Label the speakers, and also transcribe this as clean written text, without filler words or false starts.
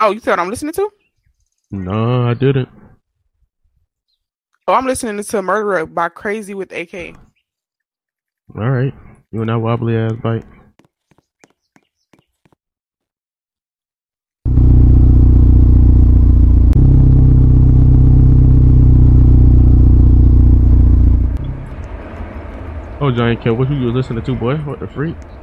Speaker 1: Oh, you said what I'm listening to?
Speaker 2: No, I didn't.
Speaker 1: Oh, I'm listening to Murderer by Crazy with AK.
Speaker 2: All right. You and that wobbly ass bike. Oh, Giant Kill, what you listening to, boy? What the freak?